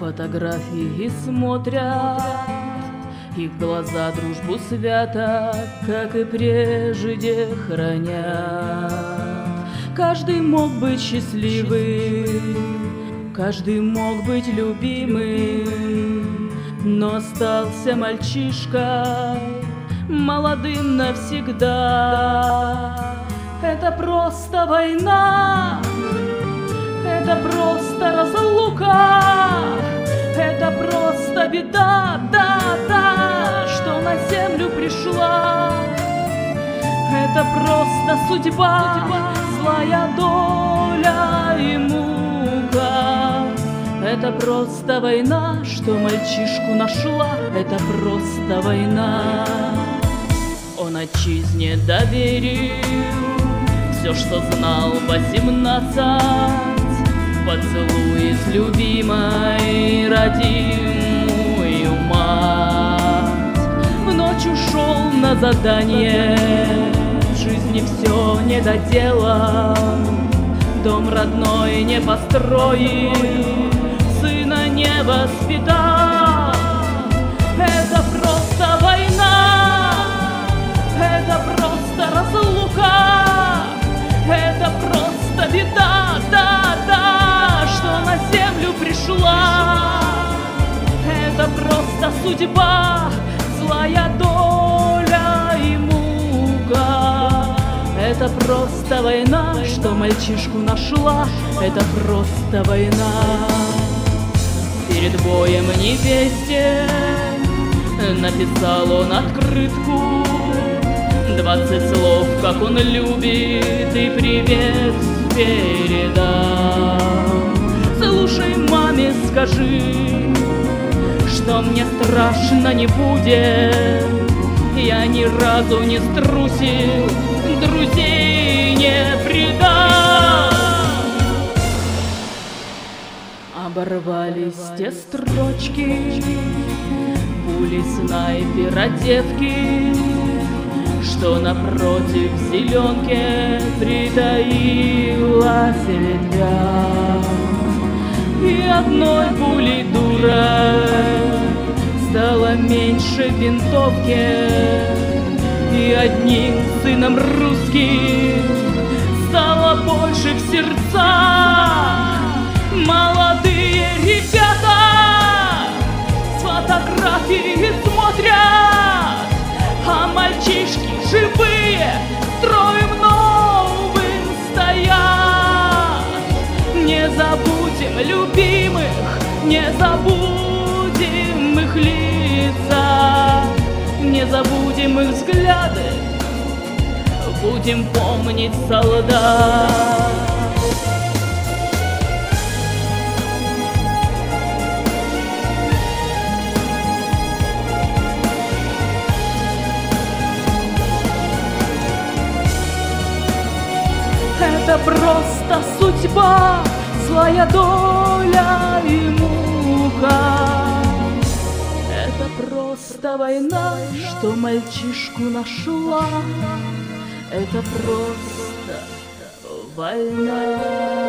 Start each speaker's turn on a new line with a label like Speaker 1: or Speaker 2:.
Speaker 1: фотографии смотрят, их глаза дружбу свято, как и прежде, хранят. Каждый мог быть счастливым, каждый мог быть любимым, но остался мальчишкой, молодым навсегда. Это просто война, это просто разлука, это просто беда, да, что на землю пришла. Это просто судьба, злая доля и мука. Это просто война, что мальчишку нашла. Это просто война. Он отчизне доверил все, что знал 18, поцелуй с любимой родимую мать. В ночь ушел на задание, в жизни все не доделал, дом родной не построил, сына не воспитал. Это просто война, это просто разлука, это просто беда, да, что на землю пришла. Это просто судьба, злая доля и мука. Это просто война, что мальчишку нашла. Это просто война. Перед боем невесте написал он открытку, 20 слов, как он любит, и привет передам. Слушай, маме, скажи, что мне страшно не будет. Я ни разу не струсил, друзей не предал. Оборвались те строчки, пули снайпера девки, что напротив зеленке притаилась ветвя. И одной пулей дура стало меньше в винтовке, и одним сыном русским стало больше в сердцах. Молодые ребята с фотографии смотрят, а мальчишки живые строем новым стоят. Не забудем любимых, не забудем их лица, не забудем их взгляды, будем помнить солдат. Это просто судьба, злая доля и мука. Это просто война, что мальчишку нашла. Это просто война.